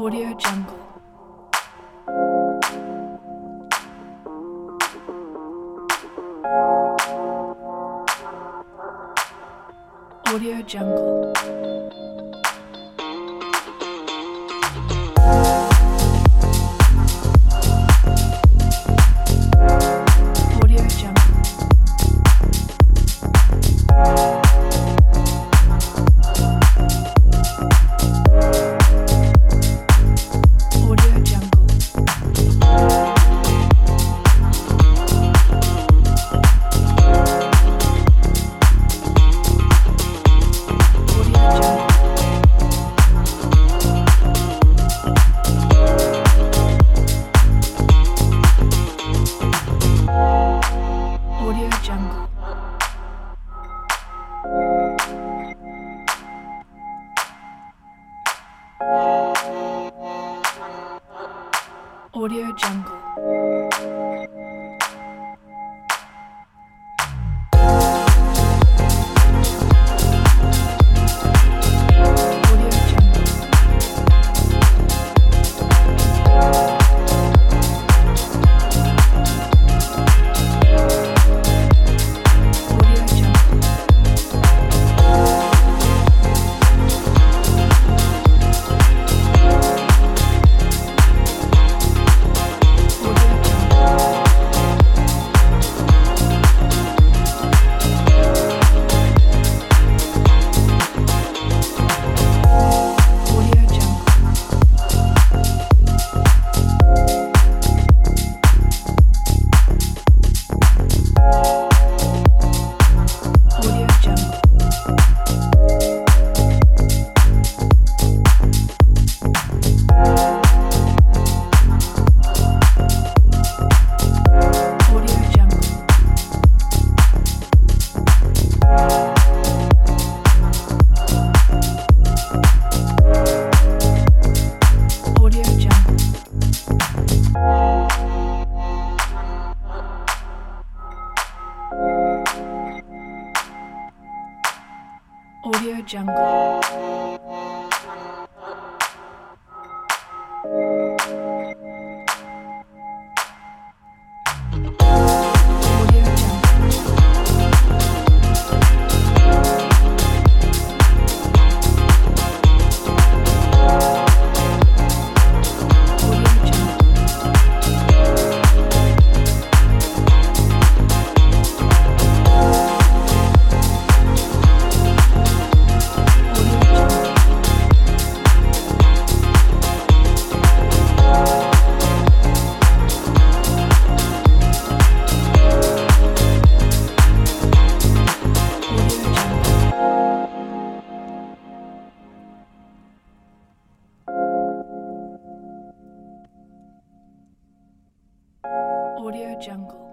Audio Jungle. Audio Jungle. Audio Jungle. Audio Jungle. Audio Jungle. Audio Jungle. Audio Jungle. Audio Jungle. Audio Jungle. Audio Jungle. Audio Jungle. Audio Jungle. Audio Jungle. Audio Jungle. Audio Jungle. Audio Jungle. Audio Jungle. Audio Jungle.